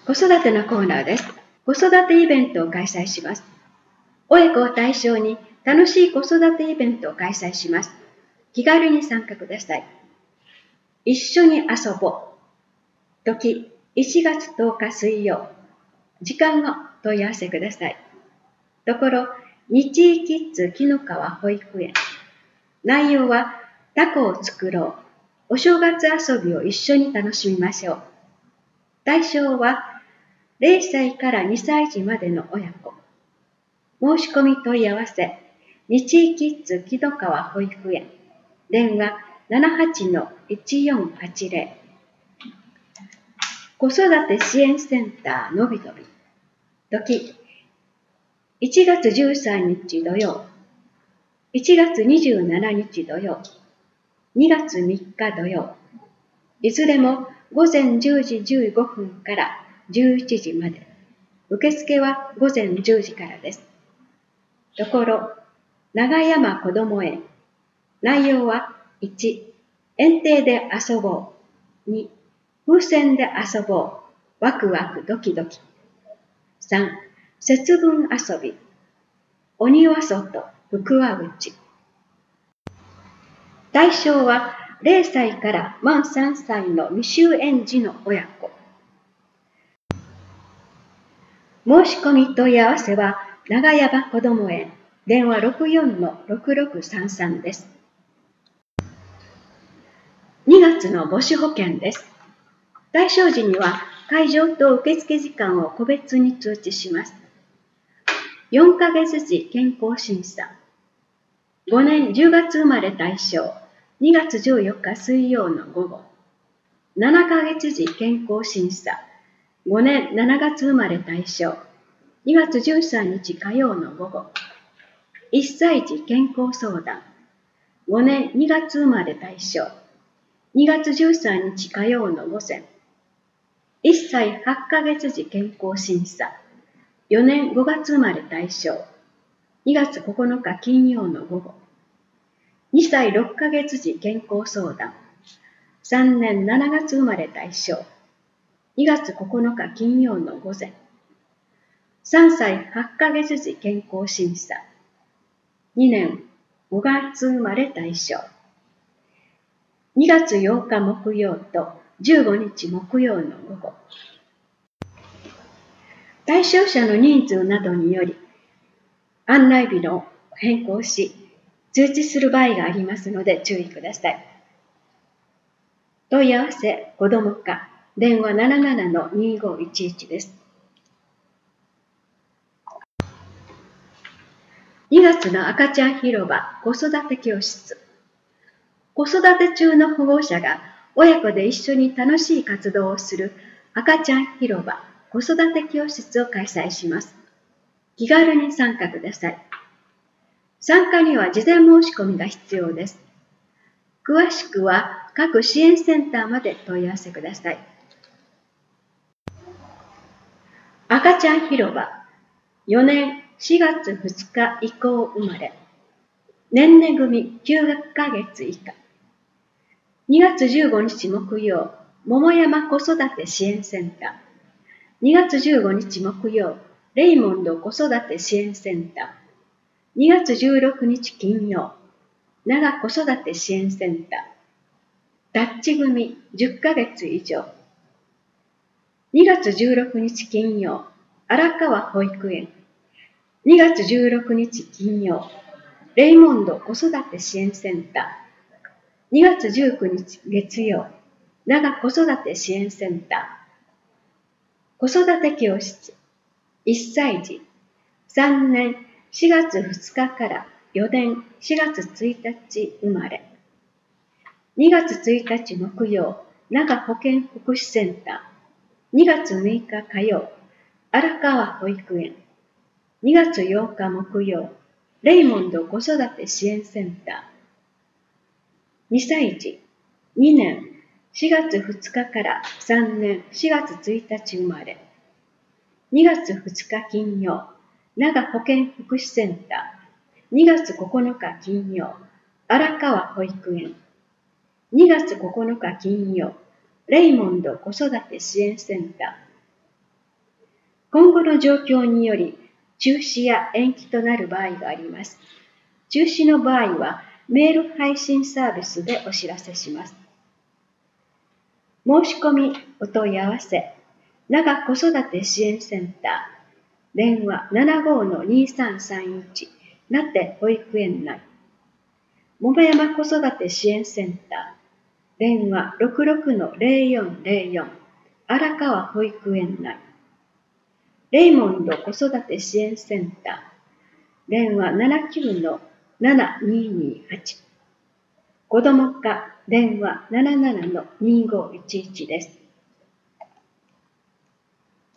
子育てのコーナーです。子育てイベントを開催します。親子を対象に楽しい子育てイベントを開催します。気軽に参加ください。一緒に遊ぼう。時、1月10日水曜。時間を問い合わせください。ところ、日医キッズ紀の川保育園。内容は、タコを作ろう。お正月遊びを一緒に楽しみましょう。対象は、0歳から2歳児までの親子。申し込み問い合わせ、日医キッズ紀の川保育園。電話 78-1480。子育て支援センターのびのび。時、1月13日土曜、1月27日土曜、2月3日土曜。いずれも午前10時15分から11時まで。受付は午前10時からです。ところ、長山こども園。内容は1、園庭で遊ぼう。2、風船で遊ぼう。ワクワクドキドキ。3、節分遊び。鬼は外、福は内。対象は0歳から満3歳の未就園児の親子。申し込み問い合わせは長山こども園。電話 64-6633 です。2月の母子保険です。対象時には会場と受付時間を個別に通知します。4ヶ月時健康審査。5年10月生まれ対象。2月14日水曜の午後。7ヶ月時健康審査。5年7月生まれ対象。2月13日火曜の午後。1歳児健康相談。5年2月生まれ対象。2月13日火曜の午前。1歳8ヶ月時健康審査。4年5月生まれ対象。2月9日金曜の午後。2歳6ヶ月時健康相談。3年7月生まれ対象。2月9日金曜の午前。3歳8ヶ月時健康審査。2年5月生まれ対象。2月8日木曜と15日木曜の午後。対象者の人数などにより、案内日の変更し、通知する場合がありますので注意ください。問い合わせ子ども課、電話 77-2511 です。2月の赤ちゃん広場子育て教室。子育て中の保護者が親子で一緒に楽しい活動をする赤ちゃん広場子育て教室を開催します。気軽に参加ください。参加には事前申し込みが必要です。詳しくは各支援センターまで問い合わせください。赤ちゃん広場4年4月2日以降生まれ。年齢組9ヶ月以下。2月15日木曜、桃山子育て支援センター。2月15日木曜、レイモンド子育て支援センター。2月16日金曜、長子育て支援センター。タッチ組10ヶ月以上。2月16日金曜、荒川保育園。2月16日金曜、レイモンド子育て支援センター。2月19日月曜、長子育て支援センター。子育て教室、1歳児、3年4月2日から4年4月1日生まれ。2月1日木曜、長保健福祉センター。2月6日火曜、荒川保育園。2月8日木曜、レイモンド子育て支援センター。2歳児、2年4月2日から3年4月1日生まれ。2月2日金曜、長保健福祉センター。2月9日金曜、荒川保育園。2月9日金曜、レイモンド子育て支援センタ今後の状況により中止や延期となる場合があります。中止の場合はメール配信サービスでお知らせします。申し込みお問い合わせ、長子育て支援センター、電話 75-2331 なって保育園内。桃山子育て支援センター、電話 66-0404 荒川保育園内。レイモンド子育て支援センター、電話 79-7228。子ども課電話 77-2511 です。